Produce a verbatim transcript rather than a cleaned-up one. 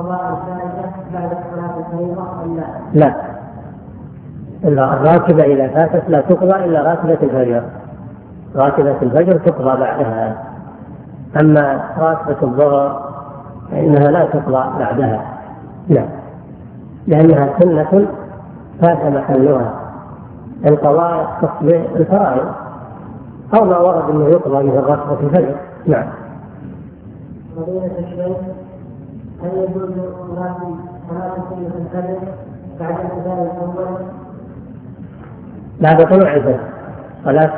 قضاء الثالثة بعد صلاة الفريضة أم لا؟ لا، الراتبة إذا فاتت لا تقضى إلا راتبة الفجر، راتبة الفجر تقضى بعدها، أما راتبة الظهر فإنها لا تقضى بعدها، لا، لأنها سنة فات محلها. القضاء يختص بالفرائض أو ما ورد أنه يقضى مثل راتبة الفجر. نعم. فضيلة الشيخ، هل يجوز صلاة سنة الفجر بعد الأذان الأول؟ بعد طلوع الفجر صلاة